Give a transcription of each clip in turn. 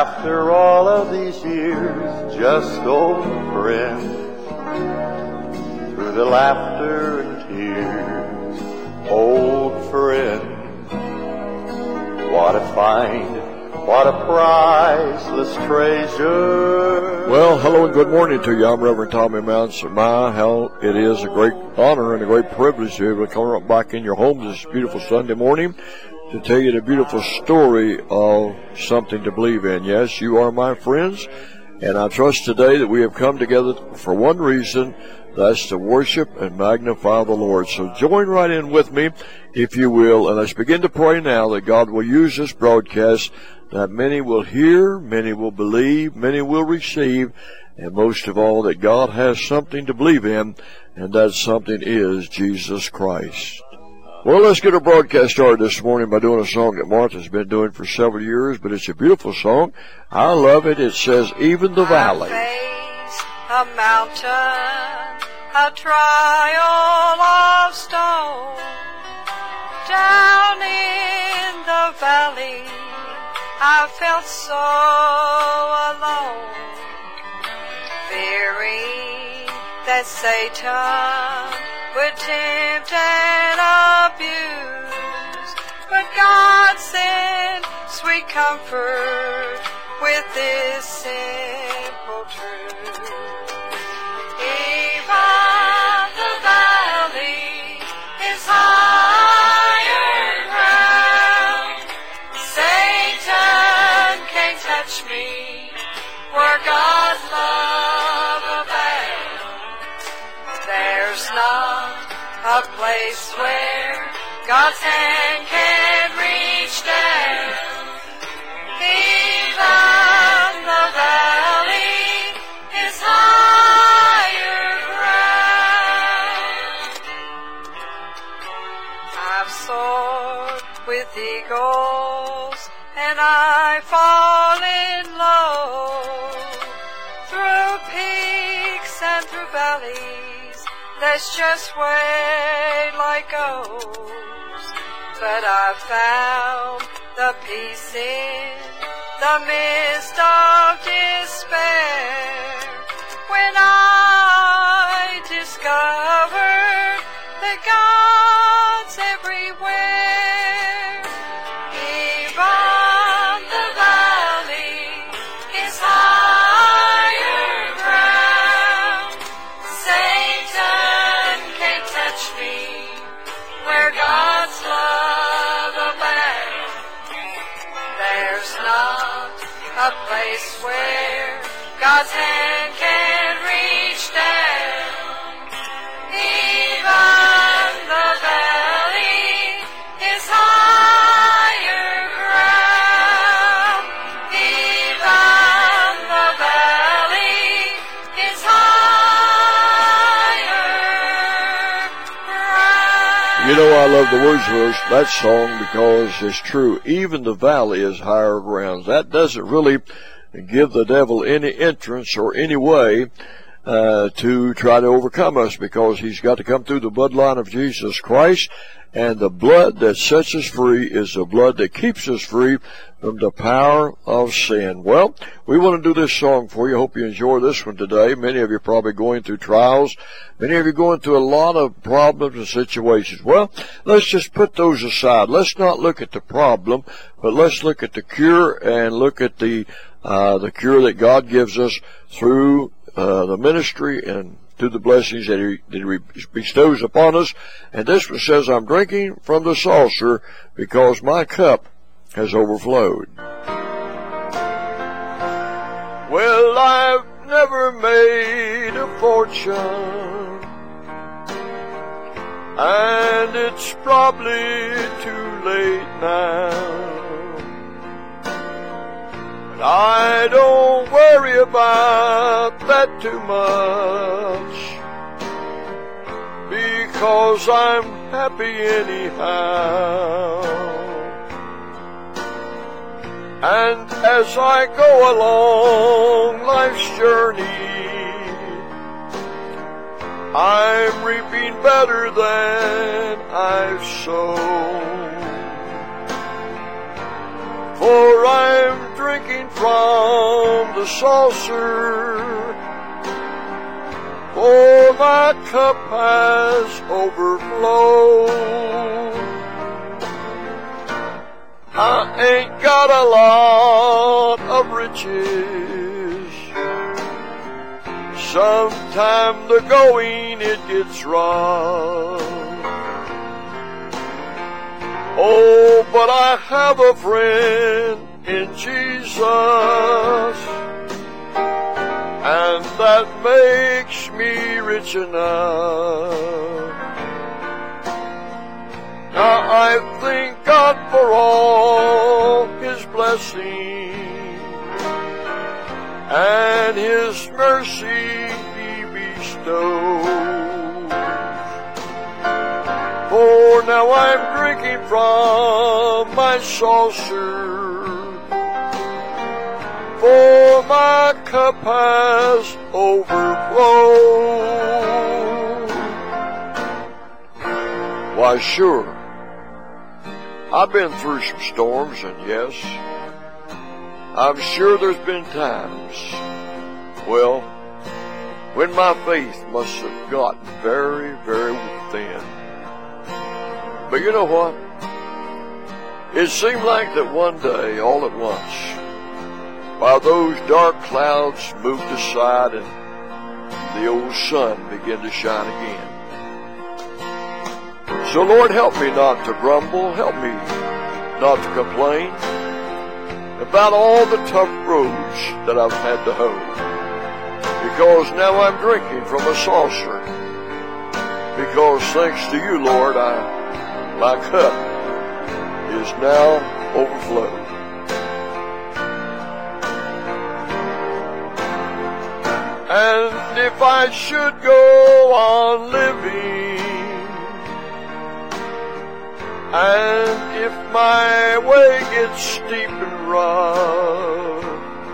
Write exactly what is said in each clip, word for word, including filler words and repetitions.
After all of these years, just old friends, through the laughter and tears, old friends. What a find, what a priceless treasure. Well, hello and good morning to you. I'm Reverend Tommy Mounts. My, how it is a great honor and a great privilege to be able to come right back in your home this beautiful Sunday morning to tell you the beautiful story of something to believe in. Yes, you are my friends, and I trust today that we have come together for one reason, that's to worship and magnify the Lord. So join right in with me, if you will, and let's begin to pray now that God will use this broadcast, that many will hear, many will believe, many will receive, and most of all, that God has something to believe in, and that something is Jesus Christ. Well, let's get our broadcast started this morning by doing a song that Martha's been doing for several years, but it's a beautiful song. I love it. It says, Even the Valley. I face a mountain, a trial of stone. Down in the valley, I felt so alone, fearing that Satan would tempt and abuse, but God sent sweet comfort with this simple truth. Even the valley is higher ground. Satan can't touch me where God's love abounds. There's not a place where God's hand can reach down. Even the valley is higher ground. I've soared with eagles and I fallen low through peaks and through valleys. That's just where light goes. But I found the peace in the midst of despair when I discovered that God's everywhere. Even the valley is higher ground. Satan can't touch me where God's love abounds. There's not a place where God's hand can reach down. Even the valley is higher ground. Even the valley is higher ground. You know, I love the words of that song because it's true. Even the valley is higher ground. That doesn't really give the devil any entrance or any way uh, to try to overcome us, because he's got to come through the bloodline of Jesus Christ, and the blood that sets us free is the blood that keeps us free from the power of sin. Well, we want to do this song for you. Hope you enjoy this one today. Many of you are probably going through trials. Many of you are going through a lot of problems and situations. Well, let's just put those aside. Let's not look at the problem, but let's look at the cure and look at the uh, the cure that God gives us through uh, the ministry and through the blessings that he, that he bestows upon us. And this one says, I'm drinking from the saucer because my cup has overflowed. Well, I've never made a fortune, and it's probably too late now. But I don't worry about that too much, because I'm happy anyhow. And as I go along life's journey, I'm reaping better than I've sown. For I'm drinking from the saucer, for my cup has overflowed. I ain't got a lot of riches. Sometime the going it gets rough. Oh, but I have a friend in Jesus, and that makes me rich enough. Now I thank God for all His blessings and His mercy He bestows. For now I'm drinking from my saucer, for my cup has overflowed. Why, sure, I've been through some storms, and yes, I'm sure there's been times, well, when my faith must have gotten very, very thin. But you know what? It seemed like that one day, all at once, while those dark clouds moved aside and the old sun began to shine again. So Lord, help me not to grumble, help me not to complain about all the tough roads that I've had to hoe. Because now I'm drinking from a saucer. Because thanks to you, Lord, I my cup is now overflowed. And if I should go on living, and if my way gets steep and rough,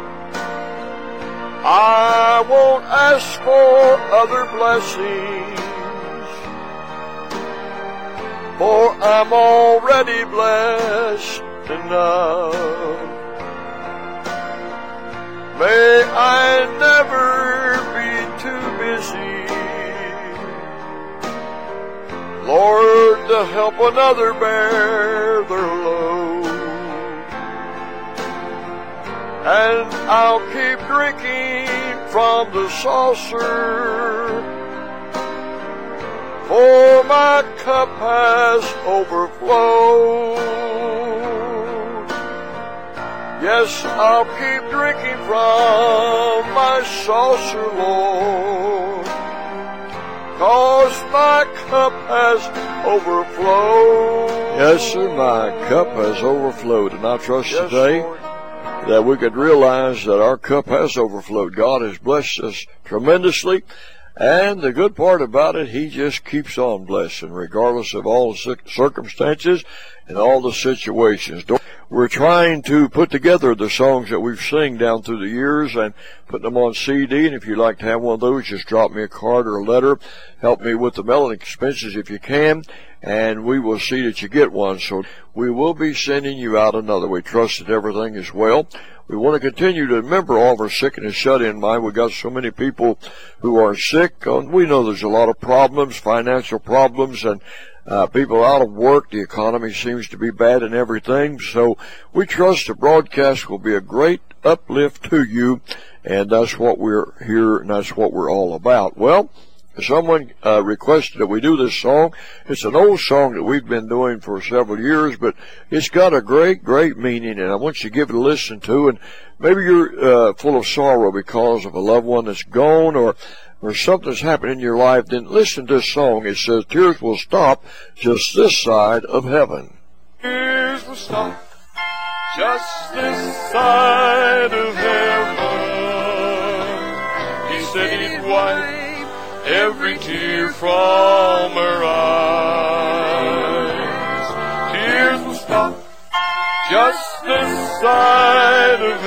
I won't ask for other blessings, for I'm already blessed enough. May I never be too busy, Lord, to help another bear their load. And I'll keep drinking from the saucer, for my cup has overflowed. Yes, I'll keep drinking from my saucer, Lord, 'cause my cup has overflowed. Yes, sir, my cup has overflowed. And I trust yes, today, Lord, that we could realize that our cup has overflowed. God has blessed us tremendously. And the good part about it, He just keeps on blessing, regardless of all the circumstances and all the situations. We're trying to put together the songs that we've sung down through the years and put them on C D. And if you'd like to have one of those, just drop me a card or a letter. Help me with the mailing expenses if you can, and we will see that you get one. So we will be sending you out another. We trust that everything is well. We want to continue to remember all of our sick and shut in mind. We've got so many people who are sick. We know there's a lot of problems, financial problems, and uh, people out of work. The economy seems to be bad and everything. So we trust the broadcast will be a great uplift to you, and that's what we're here, and that's what we're all about. Well, someone uh, requested that we do this song. It's an old song that we've been doing for several years, but it's got a great, great meaning, and I want you to give it a listen to. And maybe you're uh, full of sorrow because of a loved one that's gone, or or something's happened in your life. Then listen to this song. It says, "Tears will stop just this side of heaven." Tears will stop just this side of heaven. He said He'd wipe every tear from her eyes. Tears will stop just this side of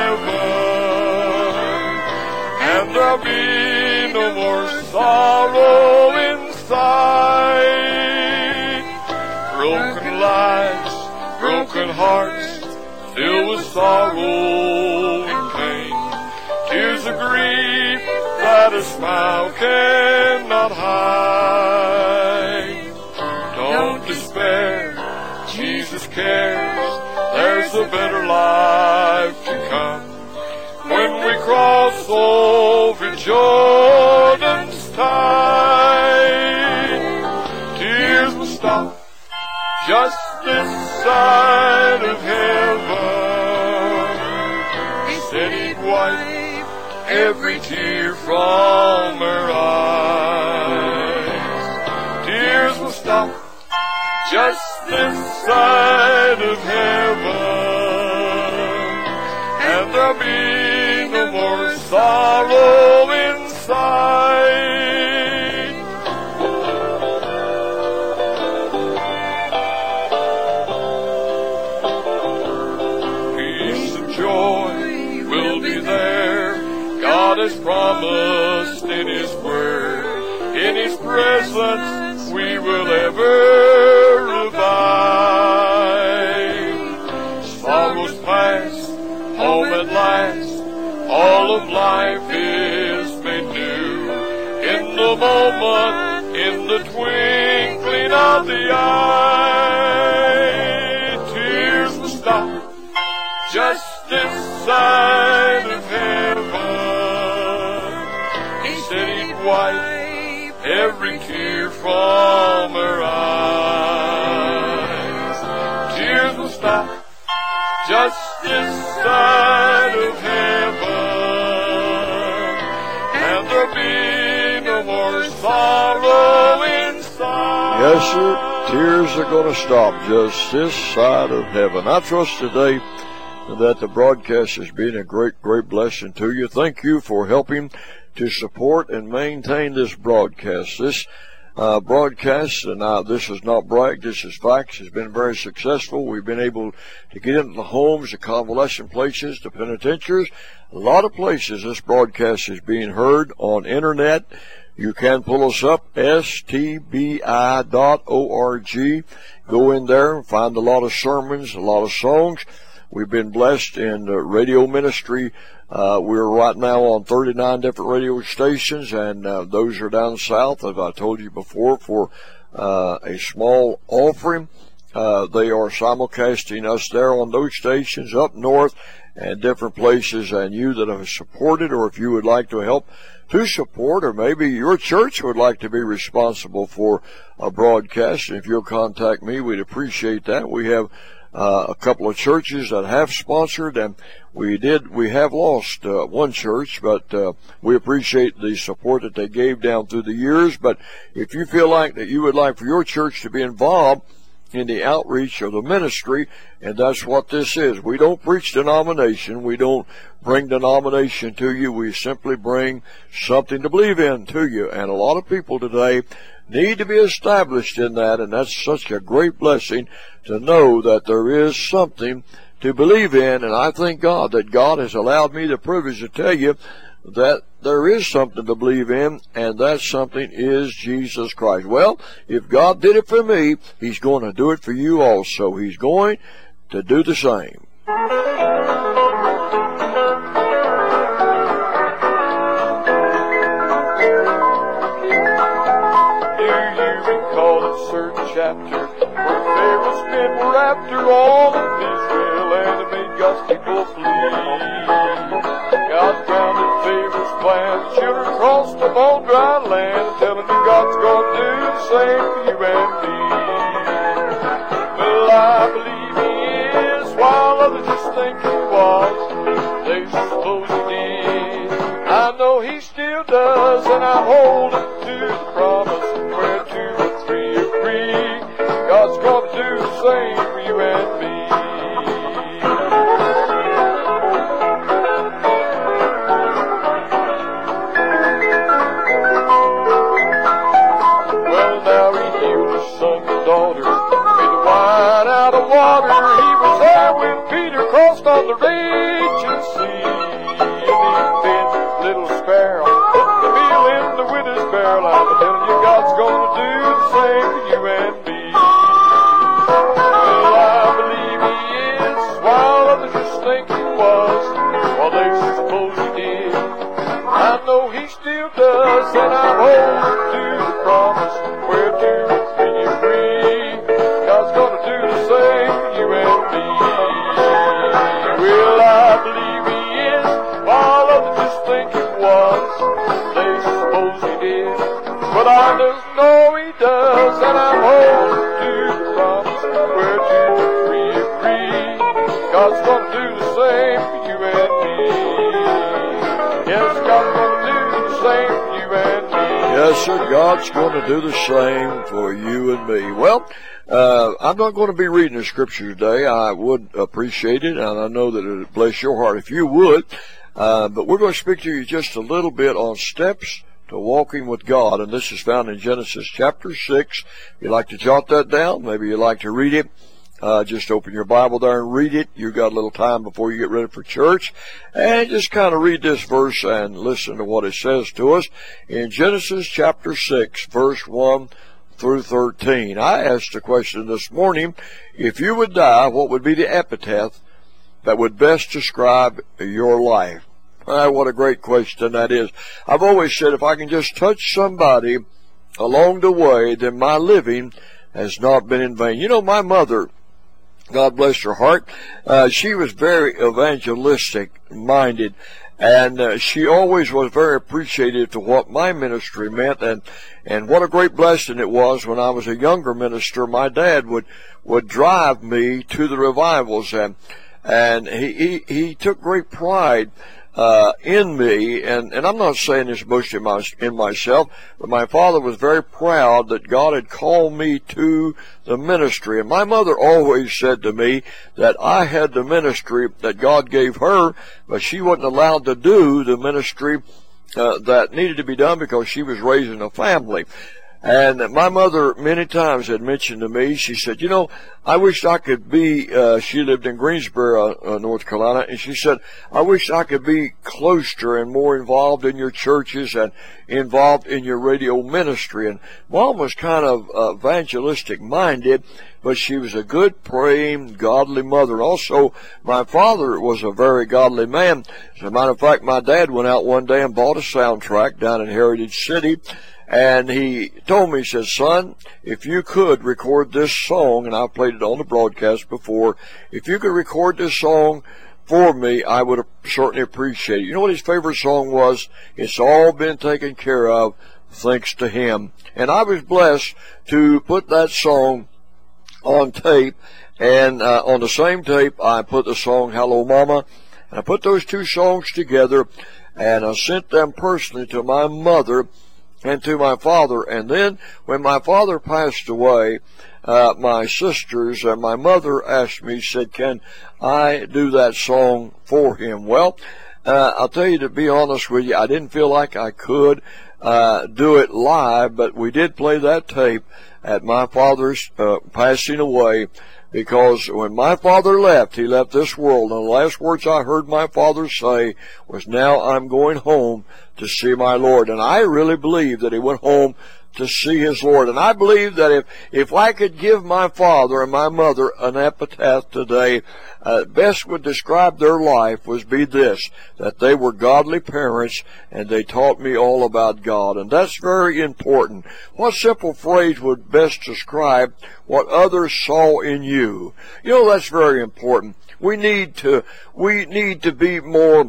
heaven, and there'll be no more sorrow inside. Broken lives, broken hearts, filled with sorrow grief that a smile cannot hide. Don't despair, Jesus cares. There's a better life to come. When we cross over Jordan's tide, tears will stop just this side of heaven. He said he'd wipe every tear from her eyes. Tears will stop just this side of heaven, and there'll be no more sorrow inside. Peace and joy will be there. God has promised in His Word. In His presence we will ever abide. Sorrows past, home at last, all of life is made new. In the moment, in the twinkling of the eye, tears will stop just this side of heaven. He said he'd wipe every tear from her eyes. Tears will stop just this side of heaven, and there'll be no more sorrow inside. Yes, sir. Tears are going to stop just this side of heaven. I trust today that the broadcast has been a great, great blessing to you. Thank you for helping to support and maintain this broadcast. This uh, broadcast, and uh, this is not brag, this is facts, has been very successful. We've been able to get into the homes, the convalescent places, the penitentiaries, a lot of places. This broadcast is being heard on internet. You can pull us up, S T B I dot org. Go in there and find a lot of sermons, a lot of songs. We've been blessed in the radio ministry. Uh, we're right now on thirty-nine different radio stations, and uh, those are down south, as I told you before, for uh, a small offering. Uh, they are simulcasting us there on those stations up north and different places. And you that have supported, or if you would like to help to support, or maybe your church would like to be responsible for a broadcast, if you'll contact me, we'd appreciate that. We have Uh, a couple of churches that have sponsored, and we did, we have lost uh, one church, but uh, we appreciate the support that they gave down through the years. But if you feel like that you would like for your church to be involved in the outreach of the ministry, and that's what this is. We don't preach denomination. We don't bring denomination to you. We simply bring something to believe in to you. And a lot of people today need to be established in that, and that's such a great blessing to know that there is something to believe in. And I thank God that God has allowed me the privilege to tell you that there is something to believe in, and that something is Jesus Christ. Well, if God did it for me, He's going to do it for you also. He's going to do the same. Certain chapter where Pharaoh's men were after all of Israel and it made God's people flee. God grounded Pharaoh's plan, children crossed up on dry land, telling you God's gonna do the same for you and me. Well, I believe He is, while others just think He was. They suppose He did. I know He still does, and I hold Him to the promise where two or three agree. God's gonna do the same for you and me. Well, now He healed His son and daughter, made the wine out of water. He was there when Peter crossed on the raging sea. And He fed little sparrow, put the meal in the widow's barrel. I'm telling you, God's gonna do the same for you and me. Well, I believe He is, while others just think He was, while they suppose He did. I but I just know He does, and I'm holding to the promise where two or three agree. God's gonna do the same for you and me. Yes, God's gonna do the same for you and me. Yes, sir, God's going to do the same for you and me. Well, uh, I'm not going to be reading the scripture today. I would appreciate it, and I know that it would bless your heart if you would. Uh, but we're going to speak to you just a little bit on steps to walking with God, and this is found in Genesis chapter six. If you'd like to jot that down, maybe you'd like to read it, uh, just open your Bible there and read it. You've got a little time before you get ready for church, and just kind of read this verse and listen to what it says to us in Genesis chapter six, verse one through thirteen. I asked a question this morning: if you would die, what would be the epitaph that would best describe your life? Ah, what a great question that is. I've always said if I can just touch somebody along the way, then my living has not been in vain. You know, my mother, God bless her heart, uh, she was very evangelistic-minded, and uh, she always was very appreciative to what my ministry meant, and and what a great blessing it was when I was a younger minister. My dad would would drive me to the revivals, and and he he, he took great pride Uh, in me, and, and I'm not saying this boasting my, in myself, but my father was very proud that God had called me to the ministry. And my mother always said to me that I had the ministry that God gave her, but she wasn't allowed to do the ministry uh, that needed to be done because she was raising a family. And my mother many times had mentioned to me, she said, you know, I wish I could be, uh, she lived in Greensboro, uh, North Carolina, and she said, I wish I could be closer and more involved in your churches and involved in your radio ministry. And Mom was kind of uh, evangelistic minded, but she was a good, praying, godly mother. And also, my father was a very godly man. As a matter of fact, my dad went out one day and bought a soundtrack down in Heritage City. And he told me, he said, son, if you could record this song, and I've played it on the broadcast before, if you could record this song for me, I would certainly appreciate it. You know what his favorite song was? It's All Been Taken Care Of, Thanks to Him. And I was blessed to put that song on tape, and uh, on the same tape, I put the song Hello Mama, and I put those two songs together, and I sent them personally to my mother and to my father. And then when my father passed away, uh, my sisters and my mother asked me, said, can I do that song for him? Well, uh, I'll tell you, to be honest with you, I didn't feel like I could uh, do it live, but we did play that tape at my father's uh, passing away, because when my father left, he left this world, and the last words I heard my father say was, now I'm going home to see my Lord. And I really believe that he went home to see his Lord. And I believe that if, if I could give my father and my mother an epitaph today, uh, best would describe their life was be this, that they were godly parents and they taught me all about God. And that's very important. What simple phrase would best describe what others saw in you? You know, that's very important. We need to, we need to be more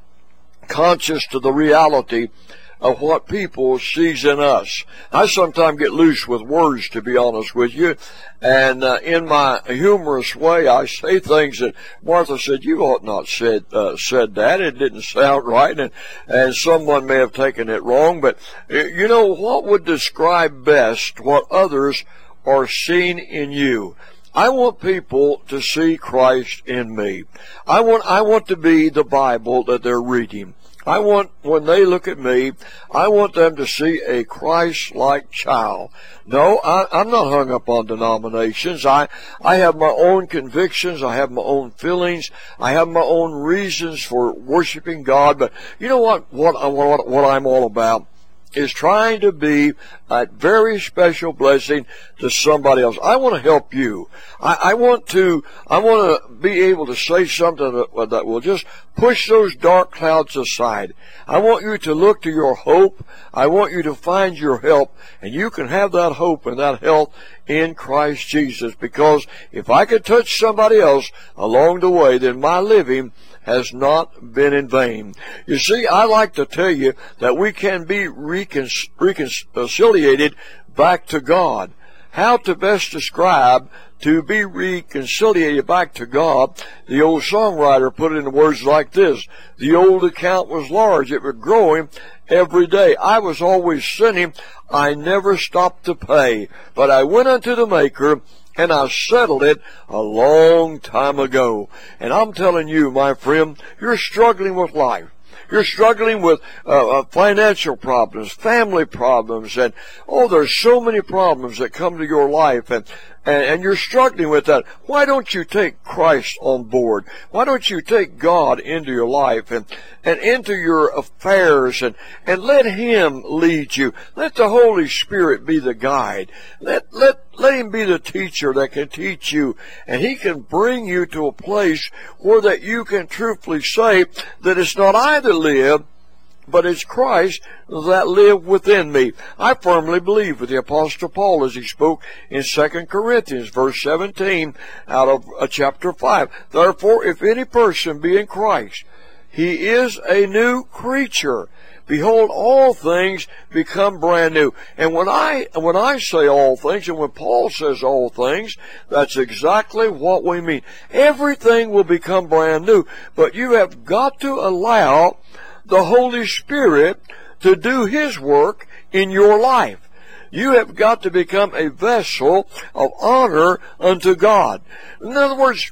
conscious to the reality of what people sees in us. I sometimes get loose with words, to be honest with you, and uh, in my humorous way, I say things that Martha said, you ought not said uh, said that. It didn't sound right, and and someone may have taken it wrong. But you know what would describe best what others are seeing in you? I want people to see Christ in me. I want, I want to be the Bible that they're reading. I want, when they look at me, I want them to see a Christ-like child. No, I, I'm not hung up on denominations. I, I have my own convictions. I have my own feelings. I have my own reasons for worshiping God. But you know what, what, I, what, what I'm all about is trying to be a very special blessing to somebody else. I want to help you. I, I want to, I want to be able to say something that, that will just push those dark clouds aside. I want you to look to your hope. I want you to find your help, and you can have that hope and that help in Christ Jesus. Because if I could touch somebody else along the way, then my living has not been in vain. You see, I like to tell you that we can be recon- reconciliated back to God. How to best describe to be reconciliated back to God? The old songwriter put it in words like this: the old account was large, it was growing every day. I was always sinning, I never stopped to pay, but I went unto the Maker, and I settled it a long time ago. And I'm telling you, my friend, you're struggling with life. You're struggling with uh, uh, financial problems, family problems, and oh, there's so many problems that come to your life, and, and and you're struggling with that. Why don't you take Christ on board? Why don't you take God into your life and and into your affairs, and and let Him lead you? Let the Holy Spirit be the guide. Let let let Him be the teacher that can teach you, and He can bring you to a place where that you can truthfully say that it's not I that live, but it's Christ that live within me. I firmly believe with the Apostle Paul as he spoke in Second Corinthians verse seventeen out of uh, chapter five. Therefore, if any person be in Christ, he is a new creature. Behold, all things become brand new. And when I when I say all things, and when Paul says all things, that's exactly what we mean. Everything will become brand new, but you have got to allow the Holy Spirit to do His work in your life. You have got to become a vessel of honor unto God. In other words,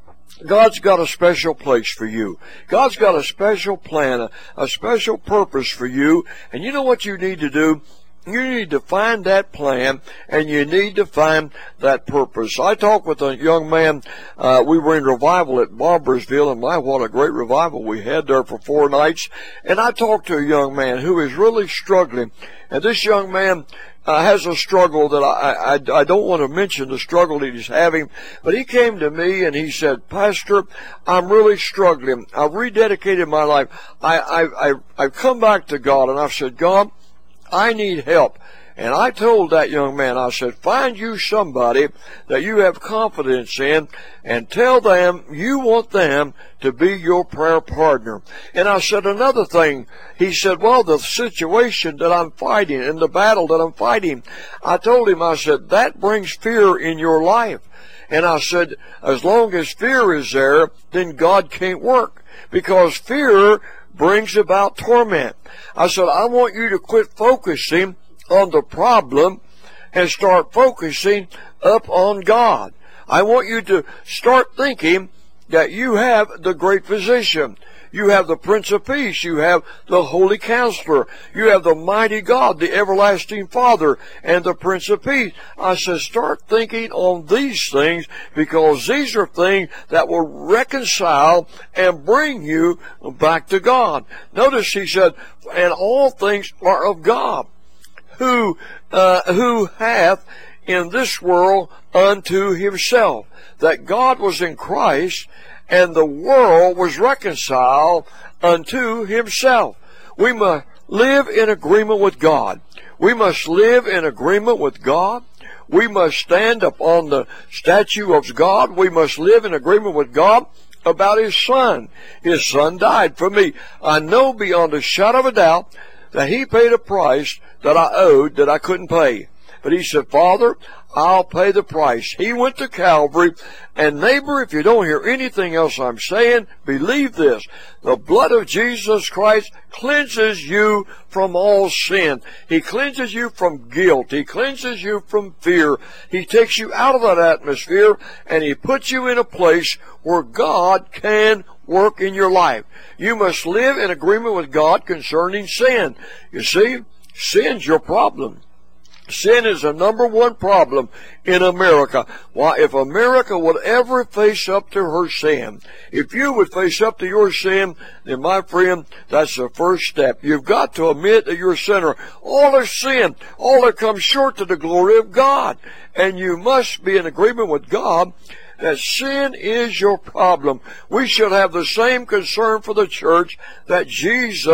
God's got a special place for you. God's got a special plan, a, a special purpose for you. And you know what you need to do? You need to find that plan, and you need to find that purpose. I talked with a young man. Uh, we were in revival at Barboursville, and my, what a great revival we had there for four nights. And I talked to a young man who is really struggling. And this young man uh, has a struggle that I, I, I don't want to mention the struggle that he's having, but he came to me and he said, Pastor, I'm really struggling. I've rededicated my life. I, I, I, I've come back to God, and I've said, God, I need help. And I told that young man, I said, find you somebody that you have confidence in and tell them you want them to be your prayer partner. And I said another thing. He said, well, the situation that I'm fighting and the battle that I'm fighting, I told him, I said, that brings fear in your life. And I said, as long as fear is there, then God can't work, because fear brings about torment. I said, I want you to quit focusing on the problem and start focusing up on God. I want you to start thinking that you have the great physician. You have the Prince of Peace. You have the Holy Counselor. You have the mighty God, the everlasting Father, and the Prince of Peace. I said, start thinking on these things, because these are things that will reconcile and bring you back to God. Notice he said, and all things are of God, who, uh, who hath in this world unto Himself. That God was in Christ, and the world was reconciled unto Himself. We must live in agreement with God. We must live in agreement with God. We must stand upon the statue of God. We must live in agreement with God about His Son. His Son died for me. I know beyond a shadow of a doubt that He paid a price that I owed that I couldn't pay. But He said, Father, I'll pay the price. He went to Calvary. And neighbor, if you don't hear anything else I'm saying, believe this. The blood of Jesus Christ cleanses you from all sin. He cleanses you from guilt. He cleanses you from fear. He takes you out of that atmosphere, and He puts you in a place where God can work in your life. You must live in agreement with God concerning sin. You see, sin's your problem. Sin is the number one problem in America. Why, if America would ever face up to her sin, if you would face up to your sin, then my friend, that's the first step. You've got to admit that you're a sinner. All is sin. All that comes short to the glory of God. And you must be in agreement with God that sin is your problem. We should have the same concern for the church that Jesus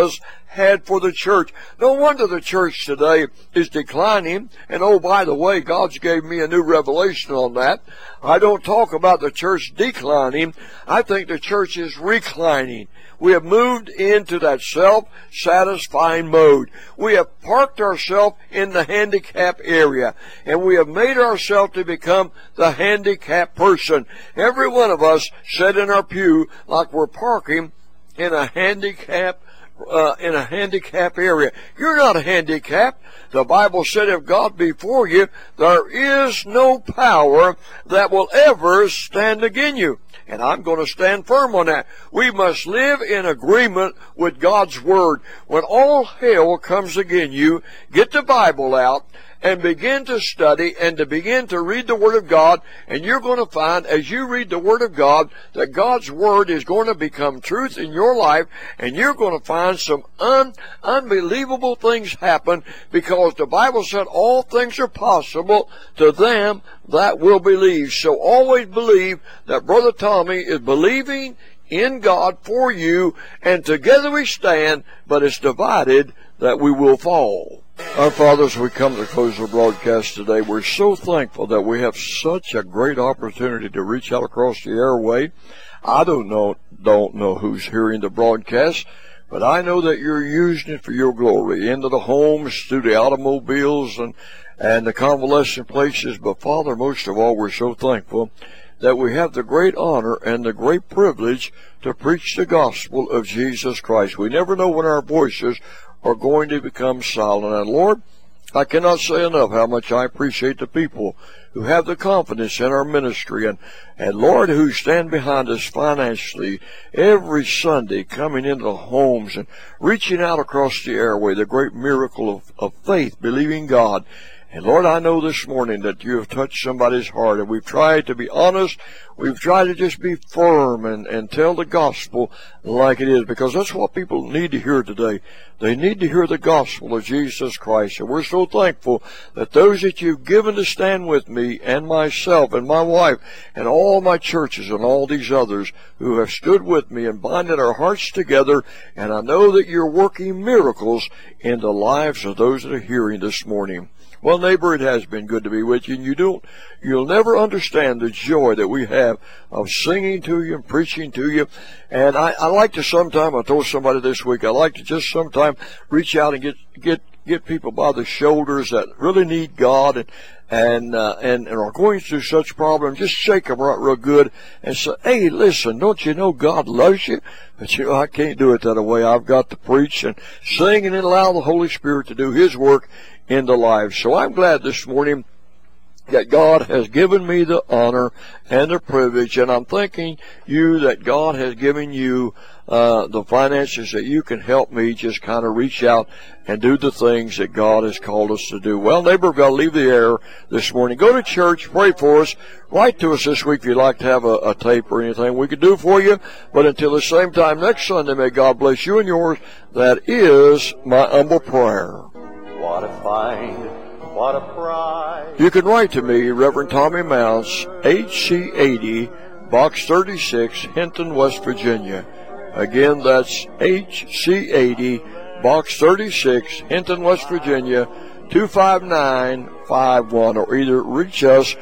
had for the church. No wonder the church today is declining. And oh, by the way, God's gave me a new revelation on that. I don't talk about the church declining. I think the church is reclining. We have moved into that self-satisfying mode. We have parked ourselves in the handicap area, and we have made ourselves to become the handicapped person. Every one of us sat in our pew like we're parking in a handicap Uh, in a handicap area. You're not a handicap. The Bible said if God be for you, there is no power that will ever stand against you. And I'm going to stand firm on that. We must live in agreement with God's Word. When all hell comes against you, get the Bible out and begin to study and to begin to read the Word of God, and you're going to find as you read the Word of God that God's Word is going to become truth in your life, and you're going to find some un- unbelievable things happen, because the Bible said all things are possible to them that will believe. So always believe that Brother Tommy is believing in God for you, and together we stand, but it's divided that we will fall. Our Father, as we come to close the broadcast today, we're so thankful that we have such a great opportunity to reach out across the airway. I don't know, don't know who's hearing the broadcast, but I know that you're using it for your glory, into the homes, through the automobiles, and, and the convalescent places. But Father, most of all, we're so thankful that we have the great honor and the great privilege to preach the gospel of Jesus Christ. We never know when our voices are going to become silent. And Lord, I cannot say enough how much I appreciate the people who have the confidence in our ministry, and, and Lord, who stand behind us financially every Sunday, coming into the homes and reaching out across the airway, the great miracle of, of faith, believing God. And Lord, I know this morning that you have touched somebody's heart, and we've tried to be honest. We've tried to just be firm and, and tell the gospel like it is, because that's what people need to hear today. They need to hear the gospel of Jesus Christ. And we're so thankful that those that you've given to stand with me and myself and my wife and all my churches and all these others who have stood with me and binded our hearts together. And I know that you're working miracles in the lives of those that are hearing this morning. Well, neighbor, it has been good to be with you, and you don't, you'll never understand the joy that we have of singing to you and preaching to you. And I, I like to sometime, I told somebody this week, I like to just sometime reach out and get, get, get people by the shoulders that really need God and, and, uh, and, and are going through such problems. Just shake them right real good and say, hey, listen, don't you know God loves you? But you know, I can't do it that way. I've got to preach and sing and then allow the Holy Spirit to do His work in the lives. So I'm glad this morning that God has given me the honor and the privilege, and I'm thanking you that God has given you uh, the finances that you can help me just kind of reach out and do the things that God has called us to do. Well, neighbor, I've got to leave the air this morning. Go to church, pray for us, write to us this week if you'd like to have a, a tape or anything we could do for you. But until the same time next Sunday, may God bless you and yours. That is my humble prayer. What a find, what a prize. You can write to me, Reverend Tommy Mounts, H C eighty, Box thirty-six, Hinton, West Virginia. Again, that's H C eighty, Box thirty-six, Hinton, West Virginia, two five nine five one, or either reach us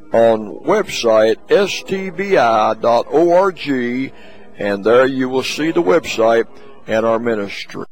on website s t b i dot org, and there you will see the website and our ministry.